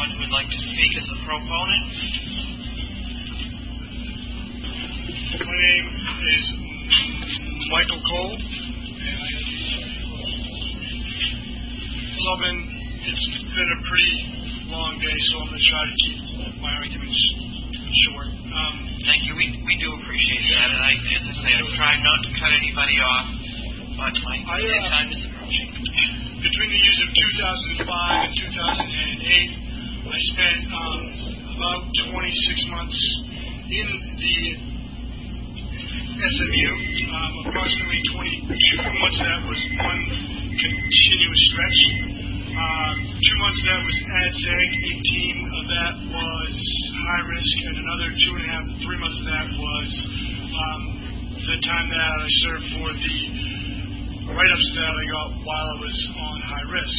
anyone who would like to speak as a proponent? My name is Michael Cole. It's been a pretty long day, so I'm going to try to keep my arguments short. Thank you. We do appreciate that, and as I say, I'm trying not to cut anybody off, but my time is approaching. Between the years of 2005 and 2008, I spent about 26 months in the SMU. Approximately 22 months of that was one continuous stretch. 2 months of that was ADSEG, 18 of that was high risk, and another 2.5 to 3 months of that was the time that I served for the write-ups that I got while I was on high risk.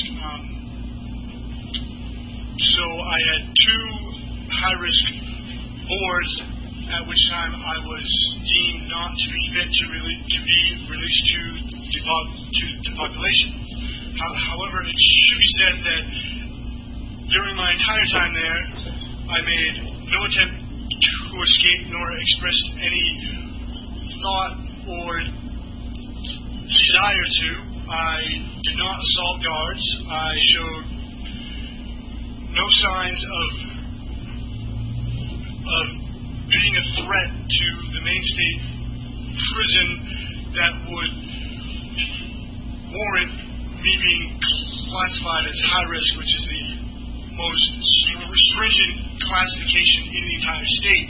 So I had 2 high-risk boards, at which time I was deemed not to be fit to be released to the population. However, it should be said that during my entire time there, I made no attempt to escape nor expressed any thought or desire to. I did not assault guards. I showed no signs of being a threat to the Maine State prison that would warrant me being classified as high risk, which is the most stringent classification in the entire state.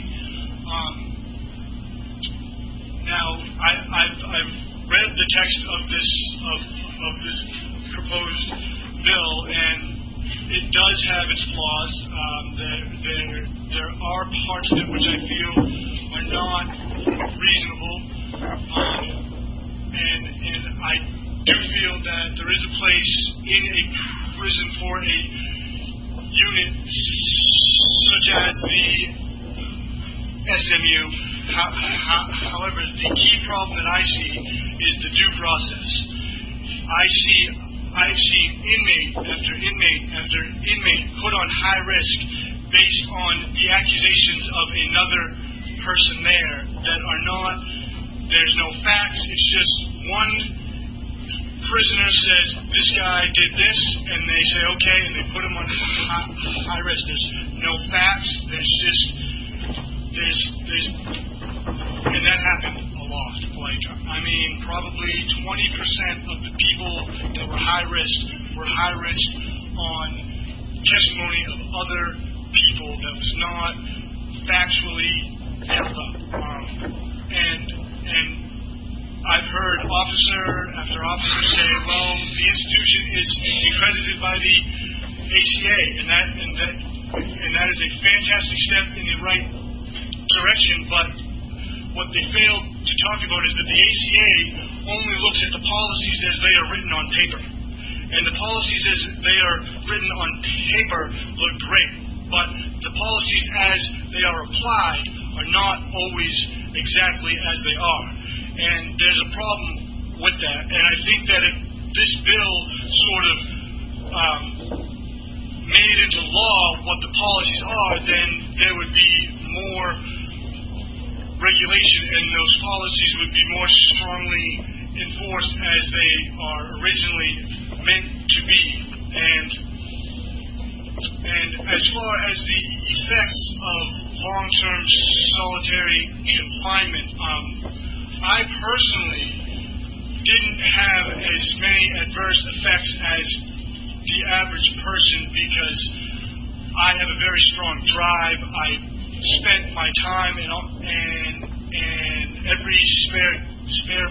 Now, I've read the text of this proposed bill, and it does have its flaws. There are parts of it which I feel are not reasonable, and I do feel that there is a place in a prison for a unit such as the SMU. However, the key problem that I see is the due process. I've seen inmate after inmate after inmate put on high risk based on the accusations of another person there that are not, there's no facts, it's just one prisoner says, this guy did this, and they say, okay, and they put him on high risk. There's no facts, and that happened a lot. Probably 20% of the people that were high risk on testimony of other people that was not factually held up. And I've heard officer after officer say, well, the institution is accredited by the ACA, and that is a fantastic step in the right direction, but what they failed to talk about is that the ACA only looks at the policies as they are written on paper. And the policies as they are written on paper look great, but the policies as they are applied are not always exactly as they are. And there's a problem with that. And I think that if this bill sort of made into law what the policies are, then there would be more regulation, and those policies would be more strongly enforced as they are originally meant to be. And as far as the effects of long-term solitary confinement, I personally didn't have as many adverse effects as the average person because I have a very strong drive. I spent my time and every spare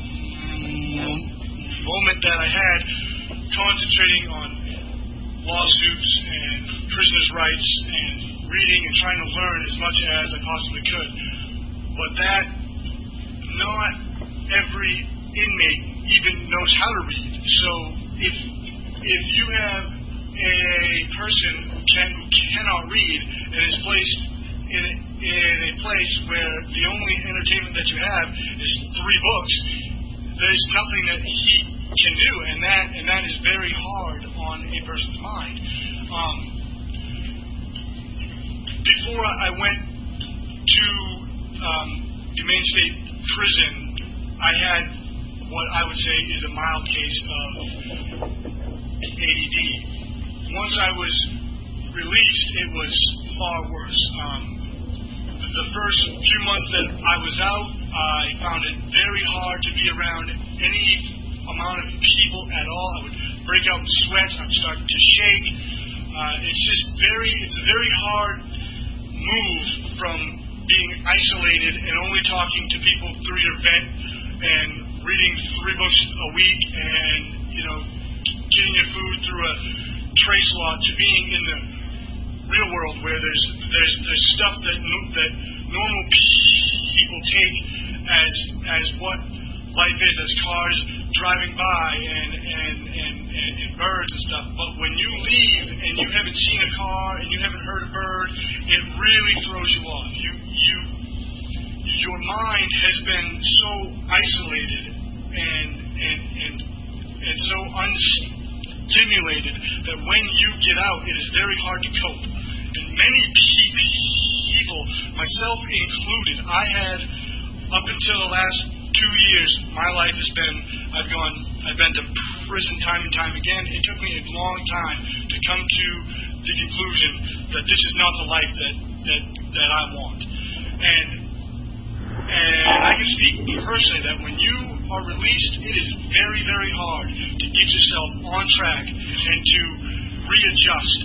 moment that I had concentrating on lawsuits and prisoners' rights and reading and trying to learn as much as I possibly could. But that, not every inmate even knows how to read. So if you have a person who cannot read and is placed in a place where the only entertainment that you have is 3 books, there's nothing that he can do, and that is very hard on a person's mind. before I went to the Maine State Prison, I had what I would say is a mild case of ADD. Once I was released, it was far worse. The first few months that I was out, I found it very hard to be around any amount of people at all. I would break out in sweat. I would start to shake. It's a very hard move from being isolated and only talking to people through your vent and reading 3 books a week and, getting your food through a tray slot to being in the real world where there's stuff that normal people take as what life is, as cars driving by and birds and stuff. But when you leave and you haven't seen a car and you haven't heard a bird, it really throws you off. Your mind has been so isolated and so unstimulated that when you get out, it is very hard to cope. And many people, myself included, I had, up until the last 2 years, my life has been, I've been to prison time and time again. It took me a long time to come to the conclusion that this is not the life that I want. And I can speak personally that when you are released, it is very, very hard to get yourself on track and to readjust.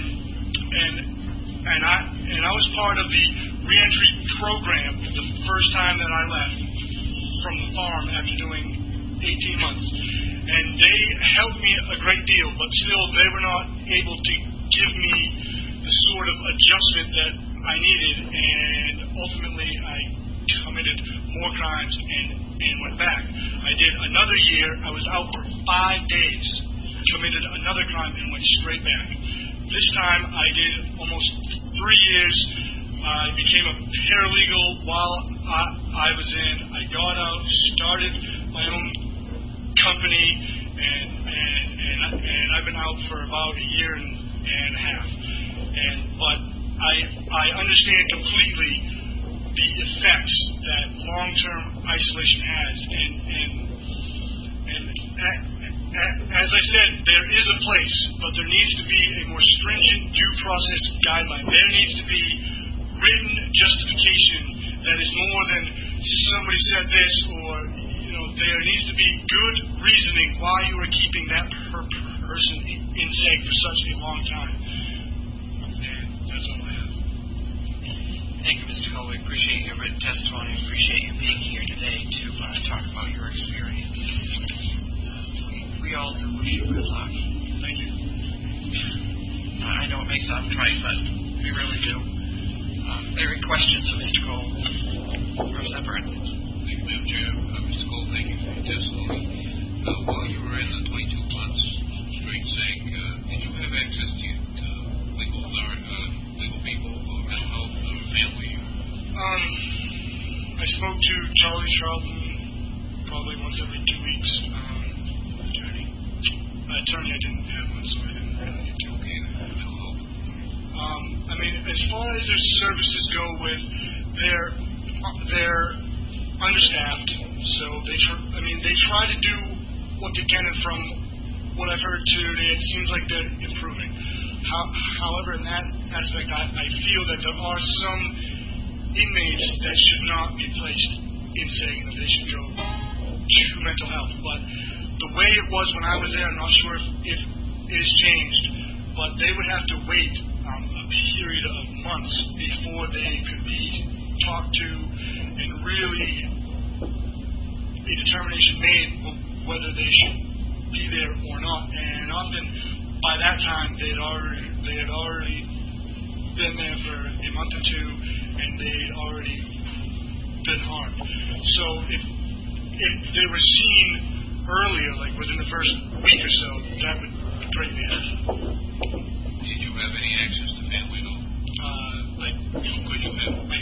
And I was part of the reentry program the first time that I left from the farm after doing 18 months. And they helped me a great deal, but still they were not able to give me the sort of adjustment that I needed, and ultimately I committed more crimes and went back. I did another year. I was out for 5 days, committed another crime, and went straight back. This time I did almost 3 years. I became a paralegal while I was in. I got out, started my own company, and I've been out for about a year and a half. But I understand completely the effects that long-term isolation has, and as I said, there is a place, but there needs to be a more stringent due process guideline. There needs to be written justification that is more than somebody said this, or there needs to be good reasoning why you are keeping that person in seg for such a long time. And that's all I have. Thank you, Mr. Cole. We appreciate your written testimony. We appreciate you being here today to talk about your experiences. We all do wish you good luck. Thank you. I know it may sound trite, but we really do. Are there any questions for Mr. Cole? Representative Burns? Thank you, Madam Chair. Mr. Cole, thank you for your testimony. While you were in the 22 months straight seg, did you have access to legal people or mental health or family? I spoke to Charlie Charlton probably once every 2 weeks. Attorney I didn't have one, so I didn't really get to. Okay, mental health. As far as their services go, they're understaffed. So they try to do what they can, and from what I've heard today, it seems like they're improving. However, in that aspect, I feel that there are some inmates that should not be placed in saying that they should go to mental health. But the way it was when I was there, I'm not sure if it has changed, but they would have to wait a period of months before they could be talked to and really a determination made whether they should be there or not. And often by that time they had already been there for a month or two, and they'd already been harmed. So if they were seen earlier, like within the first week or so, that would greatly help. Did you have any access to family at all? Could you have? I